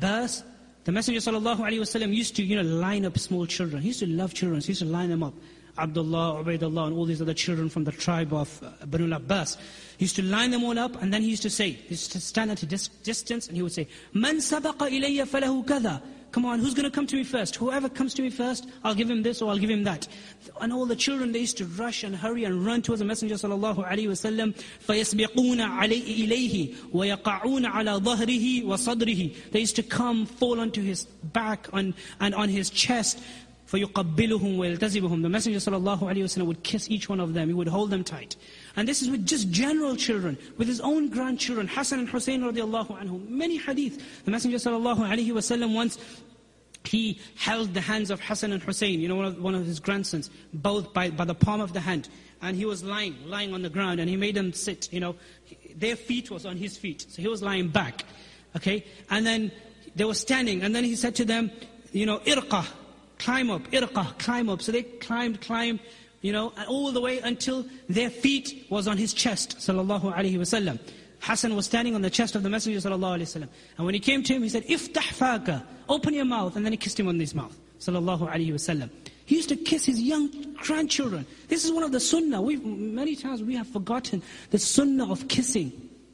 العباس. The Messenger sallallahu alaihi wasallam used to line up small children. He used to love children. He used to line them up. Abdullah, Ubaidullah, and all these other children from the tribe of Banu al-Abbas. He used to line them all up, and then he used to say, he used to stand at a distance, and he would say, "Man sabaqa ilayya falahu kadha." Come on, who's going to come to me first? Whoever comes to me first, I'll give him this or I'll give him that. And all the children, they used to rush and hurry and run towards the Messenger sallallahu alaihi wasallam. فَيَسْبِقُونَ إِلَيْهِ وَيَقَعُونَ عَلَى ظَهْرِهِ وَصَدْرِهِ. They used to come, fall onto his back and on his chest. فَيُقَبِّلُهُمْ وَيَلْتَزِبُهُمْ. The Messenger sallallahu alaihi wasallam would kiss each one of them. He would hold them tight. And this is with just general children, with his own grandchildren, Hassan and Hussein radiallahu anhum. Many hadith. The Messenger sallallahu alaihi wasallam once, he held the hands of Hassan and Hussein, one of his grandsons, both by the palm of the hand. And he was lying on the ground, and he made them sit, their feet was on his feet. So he was lying back, okay? And then they were standing, and then he said to them, irqa, climb up, irqa, climb up. So they climbed, all the way until their feet was on his chest, sallallahu alaihi wasallam. Hassan was standing on the chest of the Messenger sallallahu alaihi wasallam. And when he came to him, he said, "Iftah faka, open your mouth." And then he kissed him on his mouth, sallallahu alaihi wasallam. He used to kiss his young grandchildren. This is one of the sunnah. Many times we have forgotten the sunnah of kissing.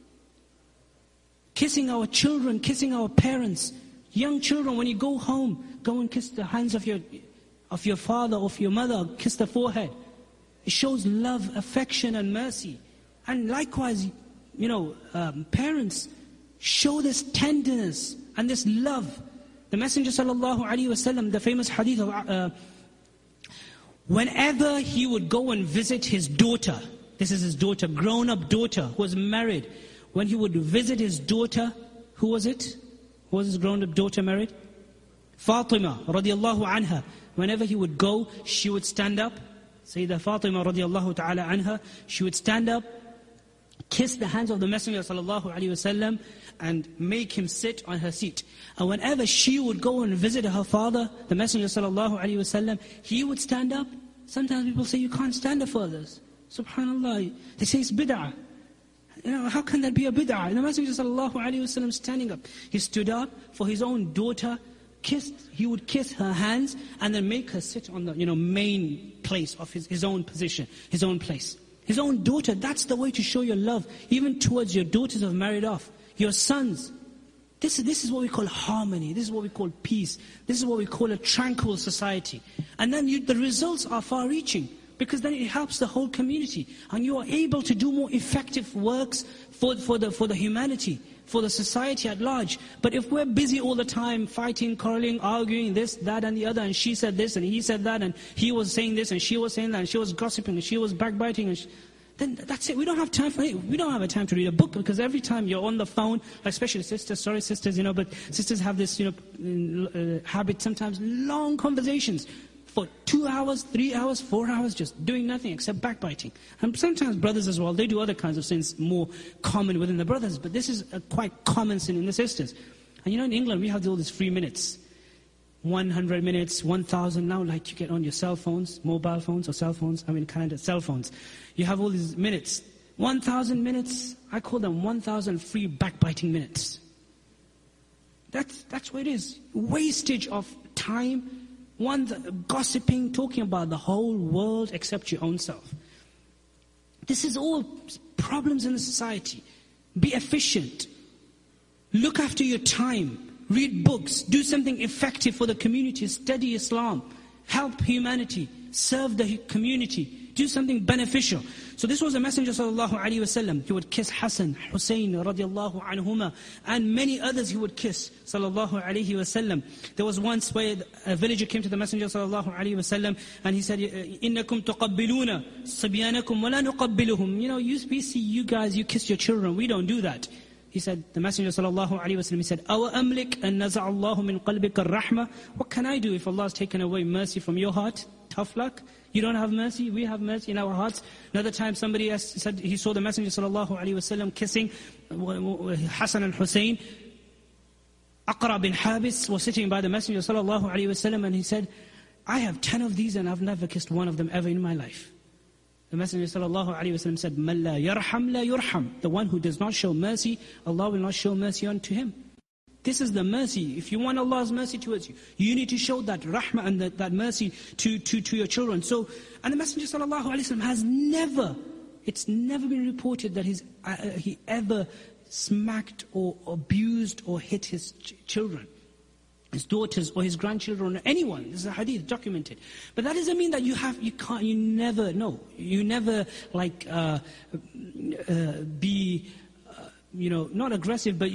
Kissing our children, kissing our parents. Young children, when you go home, go and kiss the hands of your father, of your mother, kiss the forehead. It shows love, affection and mercy. And likewise, parents, show this tenderness and this love. The Messenger sallallahu alaihi wasallam, the famous hadith of, whenever he would go and visit his daughter, this is his daughter, grown-up daughter, who was married. When he would visit his daughter, who was it? Who was his grown-up daughter married? Fatima radiallahu anha. Whenever he would go, she would stand up. Sayyidah Fatima radiallahu ta'ala anha, she would stand up, kiss the hands of the Messenger sallallahu alaihi wasallam, and make him sit on her seat. And whenever she would go and visit her father, the Messenger sallallahu alaihi wasallam, he would stand up. Sometimes people say you can't stand up for others. Subhanallah. They say it's bid'ah. How can that be a bid'ah? And the Messenger sallallahu alaihi wasallam standing up. He stood up for his own daughter, he would kiss her hands and then make her sit on the main place of his own position, his own place. His own daughter, that's the way to show your love, even towards your daughters who have married off, your sons. This is what we call harmony, this is what we call peace, this is what we call a tranquil society. And then the results are far-reaching, because then it helps the whole community, and you are able to do more effective works for the humanity, for the society at large. But if we're busy all the time fighting, quarreling, arguing, this, that and the other, and she said this and he said that, and he was saying this and she was saying that, and she was gossiping and she was backbiting, then that's it. We don't have time for it. We don't have a time to read a book, because every time you're on the phone, like especially sisters, but sisters have this habit, sometimes long conversations for 2 hours, 3 hours, 4 hours, just doing nothing except backbiting. And sometimes brothers as well, they do other kinds of sins more common within the brothers, but this is a quite common sin in the sisters. And in England we have all these free minutes, 100 minutes, 1,000, now like you get on your cell phones, mobile phones or cell phones, cell phones. You have all these minutes, 1,000 minutes, I call them 1,000 free backbiting minutes. That's what it is, wastage of time. One gossiping, talking about the whole world except your own self. This is all problems in the society. Be efficient. Look after your time. Read books. Do something effective for the community. Study Islam. Help humanity. Serve the community. Do something beneficial. So this was the Messenger sallallahu alaihi wasallam. He would kiss Hassan, Hussein radiallahu anhuma, and many others he would kiss sallallahu alaihi wasallam. There was once where a villager came to the Messenger sallallahu alaihi wasallam, and he said, "Innakum tuqabbiluna sibyanakum wa la nuqabbiluhum." We see you guys, you kiss your children. We don't do that. He said, the Messenger sallallahu alaihi wasallam, he said, "Awa amlik an naza'allahu min qalbika ar-rahma." What can I do if Allah has taken away mercy from your heart? Tough luck. You don't have mercy, we have mercy in our hearts. Another time somebody said he saw the Messenger sallallahu alaihi wasallam kissing Hassan and Hussein. Aqra bin Habis was sitting by the Messenger sallallahu alaihi wasallam, and he said, "I have 10 of these and I've never kissed one of them ever in my life." The Messenger sallallahu alaihi wasallam said, "Man la yarham la yurham." The one who does not show mercy, Allah will not show mercy unto him. This is the mercy. If you want Allah's mercy towards you, you need to show that rahmah and that mercy to your children. So, and the Messenger sallallahu alaihi wasallam has never, it's never been reported that he ever smacked or abused or hit his children, his daughters or his grandchildren or anyone. This is a hadith documented. But that doesn't mean that you never like be, not aggressive, but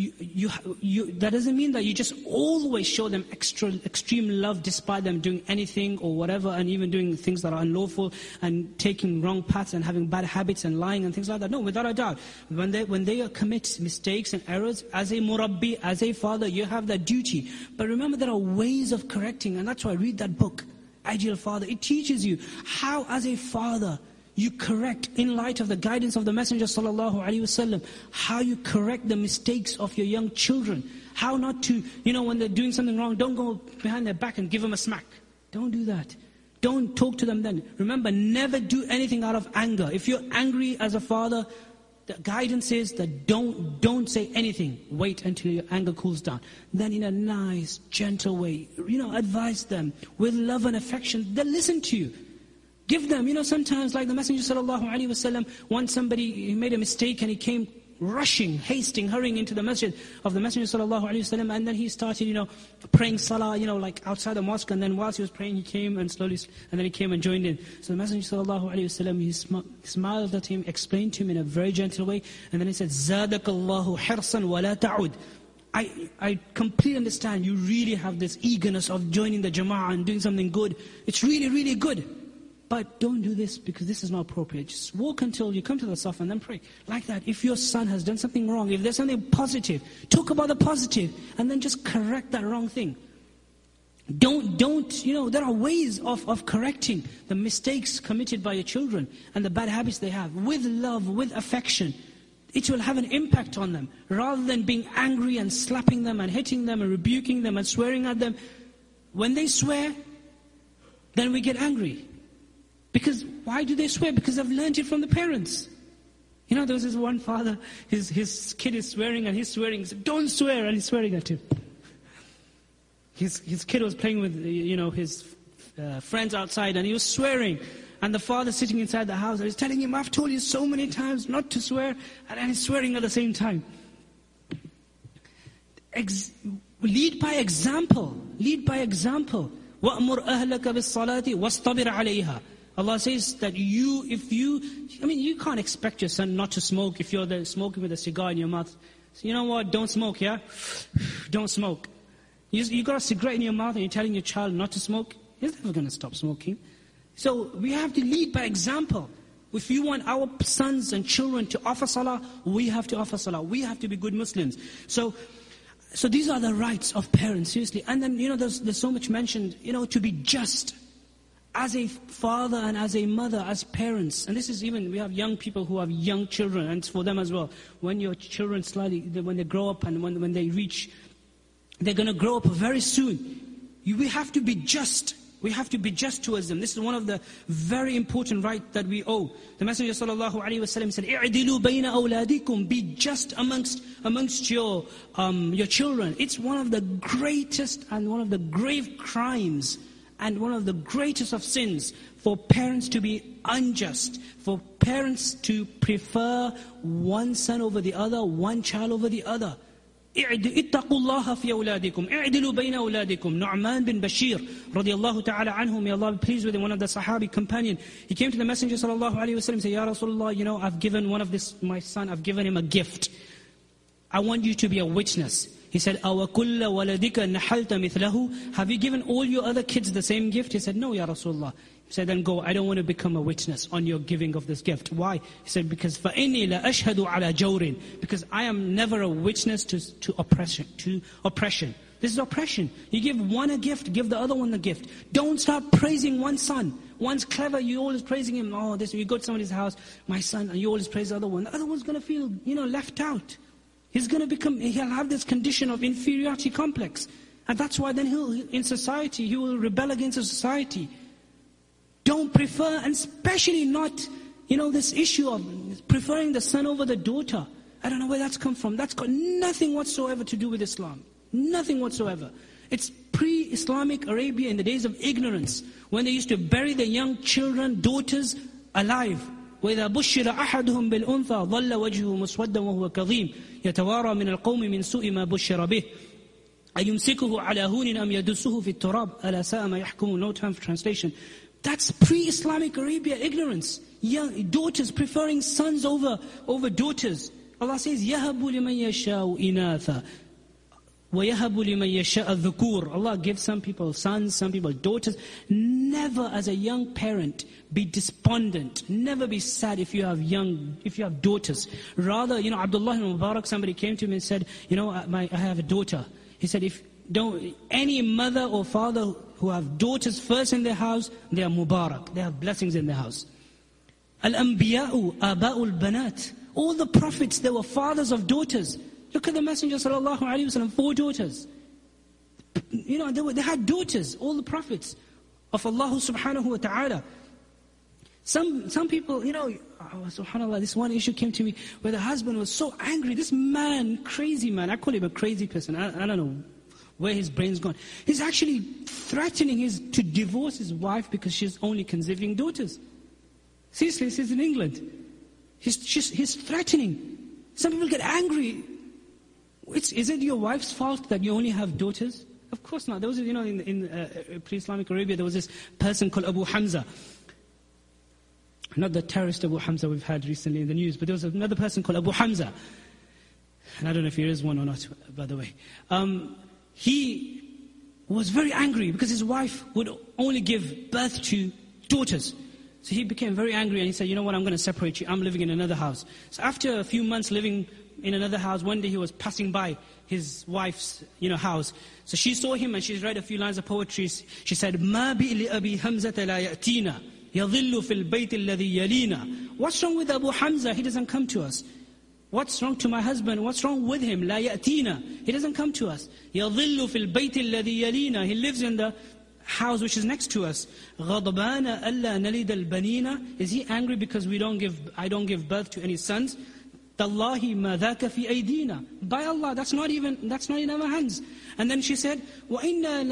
that doesn't mean that you just always show them extreme love despite them doing anything or whatever, and even doing things that are unlawful and taking wrong paths and having bad habits and lying and things like that. No, without a doubt. When they commit mistakes and errors, as a murabbi, as a father, you have that duty. But remember, there are ways of correcting, and that's why I read that book, Ideal Father. It teaches you how, as a father, you correct, in light of the guidance of the Messenger sallallahu alaihi wasallam, how you correct the mistakes of your young children. How not to, when they're doing something wrong, don't go behind their back and give them a smack. Don't do that. Don't talk to them then. Remember, never do anything out of anger. If you're angry as a father, the guidance is that don't say anything. Wait until your anger cools down. Then in a nice, gentle way, advise them with love and affection. They'll listen to you. Give them, sometimes like the Messenger sallallahu alaihi wasallam, once he made a mistake and he came rushing, hasting, hurrying into the masjid of the Messenger sallallahu alaihi wasallam, and then he started, praying salah, like outside the mosque, and then whilst he was praying, he came and slowly, and then he came and joined in. So the Messenger sallallahu alaihi wasallam, he smiled at him, explained to him in a very gentle way, and then he said, "Zadakallahu hirsan wa la ta'ud." I completely understand you really have this eagerness of joining the jama'ah and doing something good. It's really, really good. But don't do this because this is not appropriate. Just walk until you come to the saf and then pray. Like that. If your son has done something wrong, if there's something positive, talk about the positive and then just correct that wrong thing. Don't, there are ways of correcting the mistakes committed by your children and the bad habits they have with love, with affection. It will have an impact on them. Rather than being angry and slapping them and hitting them and rebuking them and swearing at them. When they swear, then we get angry. Because why do they swear? Because they've learned it from the parents. There was this one father, his kid is swearing and he's swearing. He said, "Don't swear," and he's swearing at him. His kid was playing with, his friends outside and he was swearing. And the father sitting inside the house and he's telling him, "I've told you so many times not to swear," and he's swearing at the same time. Lead by example. Lead by example. وَأْمُرْ أَهْلَكَ بِالصَّلَاةِ وَاسْطَبِرْ عَلَيْهَا. Allah says that you can't expect your son not to smoke if you're there smoking with a cigar in your mouth. So you know what, don't smoke, yeah? Don't smoke. You got a cigarette in your mouth and you're telling your child not to smoke? He's never going to stop smoking. So we have to lead by example. If you want our sons and children to offer salah, we have to offer salah. We have to be good Muslims. So these are the rights of parents, seriously. And then, there's so much mentioned, to be just. As a father and as a mother, as parents, and this is even, we have young people who have young children, and it's for them as well. When your children when they grow up and when they reach, they're going to grow up very soon. We have to be just. We have to be just towards them. This is one of the very important rights that we owe. The Messenger sallallahu alaihi wasallam said, "I'dilu bayna awladikum." Be just amongst your children. It's one of the greatest and one of the grave crimes. And one of the greatest of sins for parents to be unjust, for parents to prefer one son over the other, one child over the other. اتقوا الله في أولادكم اعدلوا بين أولادكم. Nu'man bin Bashir radiyallahu ta'ala anhu, may Allah be pleased with him, one of the Sahabi companion. He came to the Messenger sallallahu alaihi wasallam and said, "Ya Rasulullah, I've given my son, I've given him a gift. I want you to be a witness." He said, أَوَكُلَّ وَلَدِكَ نَحَلْتَ مِثْلَهُ. Have you given all your other kids the same gift? He said, "No, Ya Rasulullah." He said, "Then go, I don't want to become a witness on your giving of this gift." Why? He said, "Because فَإِنِّي لَأَشْهَدُ عَلَى جَوْرٍ." Because I am never a witness to oppression. This is oppression. You give one a gift, give the other one the gift. Don't start praising one son. One's clever, you always praising him. Oh, this, you go to somebody's house, "My son," and you always praise the other one. The other one's going to feel, left out. He'll have this condition of inferiority complex. And that's why then he will rebel against the society. Don't prefer, and especially not, this issue of preferring the son over the daughter. I don't know where that's come from. That's got nothing whatsoever to do with Islam. Nothing whatsoever. It's pre-Islamic Arabia in the days of ignorance, when they used to bury their young children, daughters, alive. وَإِذَا بُشِّرَ أَحَدُهُمْ بِالْأُنْثَى ظَلَّ وَجْهُهُ مُسْوَدًّا وَهُوَ كَظِيمٌ يَتَوَارَى مِنَ الْقَوْمِ مِنْ سُوءِ مَا بُشِّرَ بِهِ أَيُمْسِكُهُ عَلَى هُونٍ أَمْ يَدُسُّهُ فِي التُّرَابِ أَلَا سَاءَ مَا يَحْكُمُونَ. No time for translation. That's pre-Islamic Arabia ignorance. Young daughters preferring sons over daughters. Allah says, يَهَبُ لِمَنْ يَشَاءُ إِنَاثًا وَيَهَبُ لِمَنْ يَشَاءَ الذُّكُورَ. Allah gives some people sons, some people daughters. Never as a young parent be despondent. Never be sad if you have daughters. Rather, Abdullah ibn Mubarak, somebody came to him and said, I have a daughter. He said, any mother or father who have daughters first in their house, they are Mubarak. They have blessings in their house. Al-Anbiya'u aba'ul banat. All the prophets, they were fathers of daughters. Look at the Messenger sallallahu alaihi wasallam, 4 daughters. They had daughters, all the prophets of Allah subhanahu wa ta'ala. Some people, subhanAllah, this one issue came to me where the husband was so angry. This man, crazy man, I call him a crazy person. I don't know where his brain's gone. He's actually threatening to divorce his wife because she's only conceiving daughters. Seriously, this is in England. He's threatening. Some people get angry. Is it your wife's fault that you only have daughters? Of course not. There was, in pre-Islamic Arabia, there was this person called Abu Hamza. Not the terrorist Abu Hamza we've had recently in the news, but there was another person called Abu Hamza. And I don't know if there is one or not, by the way. He was very angry because his wife would only give birth to daughters. So he became very angry and he said, you know what, I'm going to separate you. I'm living in another house. So after a few months living in another house, one day he was passing by his wife's house. So she saw him and she read a few lines of poetry. She said, مَا بِئْ لِأَبِي حَمْزَةَ لَا يَأْتِينَا يَظِلُّ فِي الْبَيْتِ الَّذِي يَلِينَا. What's wrong with Abu Hamza? He doesn't come to us. What's wrong to my husband? What's wrong with him? لَا يَأْتِينَا. He doesn't come to us. يَظِلُّ فِي الْبَيْتِ الَّذِي يَلِينَا. He lives in the house which is next to us. غَضْبَانَ أَلَّا نَلِدَ الْبَنِينَ. Is he angry because I don't give birth to any sons? تَاللَّهِ مَا ذَاكَ فِي أَيْدِينَا. By Allah, that's not in our hands. And then she said, وَإِنَّا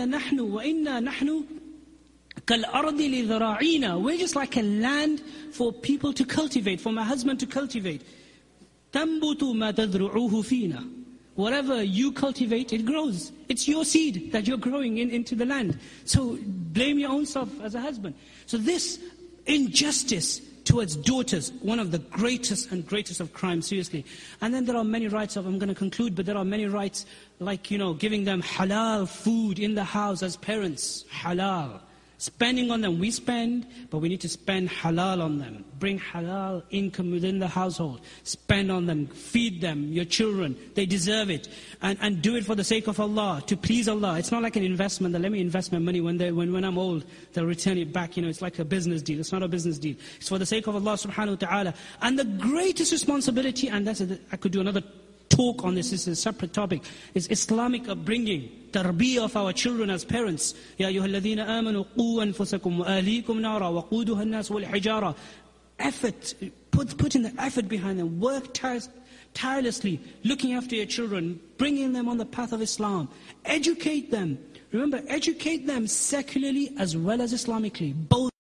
نَحْنُ كَالْأَرْضِ لِذَرَاعِينَا. We're just like a land for people to cultivate, for my husband to cultivate. تَنْبُتُ مَا تَذْرُعُوهُ فِينَا. Whatever you cultivate, it grows. It's your seed that you're growing into the land. So blame your own self as a husband. So this injustice towards daughters, one of the greatest of crimes, seriously. And then there are many rights I'm going to conclude, but there are many rights like, giving them halal food in the house as parents. Halal. Spending on them, we spend, but we need to spend halal on them. Bring halal income within the household. Spend on them, feed them, your children. They deserve it. And do it for the sake of Allah, to please Allah. It's not like an investment that let me invest my money when I'm old, they'll return it back. It's like a business deal. It's not a business deal. It's for the sake of Allah subhanahu wa ta'ala. And the greatest responsibility, and I could do another talk on this is a separate topic, is Islamic upbringing, tarbiyah of our children as parents. Ya ayyuhalladhina amanu qu anfusakum wa ahlikum nara wa quduha an-nas wal hijara. Effort, put in the effort behind them, work tirelessly, looking after your children, bringing them on the path of Islam. Educate them. Remember, educate them secularly as well as Islamically, both.